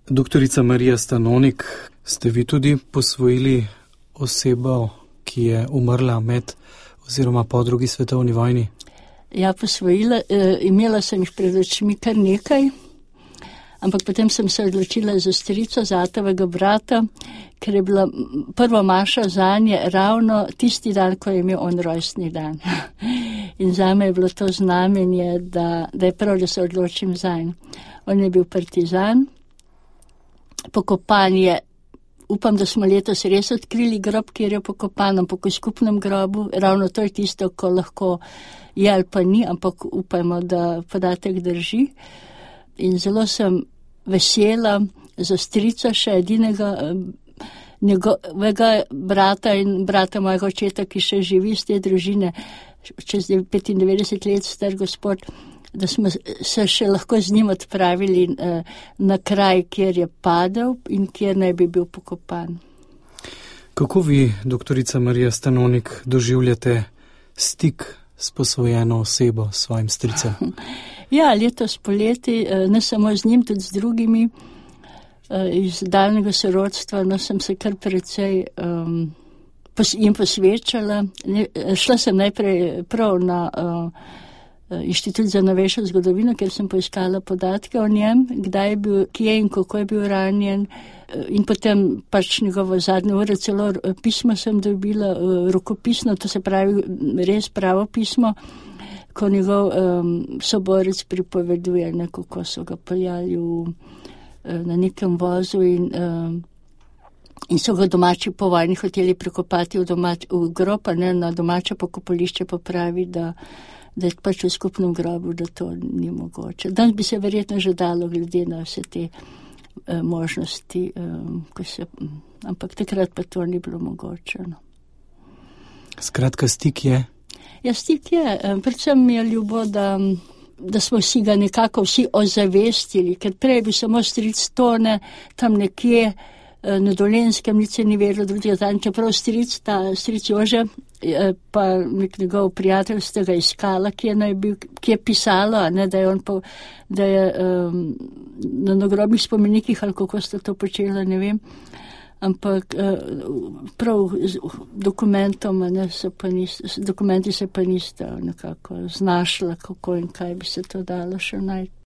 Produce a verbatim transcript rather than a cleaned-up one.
Doktorica Marija Stanonik, ste vi tudi posvojili osebo, ki je umrla med oziroma po drugi svetovni vojni? Ja, posvojila, e, imela sem jih pred očmi kar nekaj, ampak potem sem se odločila za strico, za atovega brata, ker je bila prva maša zanje ravno tisti dan, ko je imel on rojstni dan. In zame je bilo to znamenje, da, da je prav, da se odločim zanj. On je bil partizan, pokopan je, upam, da smo letos res odkrili grob, kjer je pokopan, ampak v skupnem grobu, ravno to je tisto, ko lahko je ali pa ni, ampak upajmo, da podatek drži. In zelo sem vesela za strico še edinega njegovega brata in brata mojega očeta, ki še živi iz te družine, čez petindevetdeset let star gospod, da smo se še lahko z njim odpravili na kraj, kjer je padel in kjer naj bi bil pokopan. Kako vi, doktorica Marija Stanonik, doživljate stik s posvojeno osebo, s svojim stricem? Ja, letos poleti, ne samo z njim, tudi z drugimi iz daljnega sorodstva, no sem se kar precej um, pos, jim posvečala. Ne, šla sem najprej prav na uh, Inštitut za novejšo zgodovino, ker sem poiskala podatke o njem, kdaj je bil, kje in kako je bil ranjen. In potem pač njegovo zadnjo uro, celo pismo sem dobila, rokopisno, to se pravi res pravo pismo, ko njegov um, soborec pripoveduje, ne, kako so ga peljali v, na nekem vozu in, um, in so ga domači po vojni hoteli prekopati v, domač, v grob, ne, na domače pokopališče pa pravi, da da je pač v skupnem grobu, da to ni mogoče. Danes bi se verjetno že dalo, glede na vse te uh, možnosti, um, ko se, ampak takrat pa to ni bilo mogoče. No. Skratka, stik je? Ja, stik je. Um, predvsem mi je ljubo, da, da smo si ga nekako vsi ozavestili, ker prej bi samo stric Tone tam nekje uh, na Dolenjskem, nič se ni vedelo drugega dan, čeprav stric, ta stric Jože, pa nek njegov prijatelj ste ga iskala, ki je, bil, ki je pisalo, ne, da je on po, da je um, na nagrobnih spomenikih, ali kako ste to počela, ne vem, ampak uh, prav dokumentom, ne, se pa nista, dokumenti se pa nista nekako znašla, kako in kaj bi se to dalo še najti.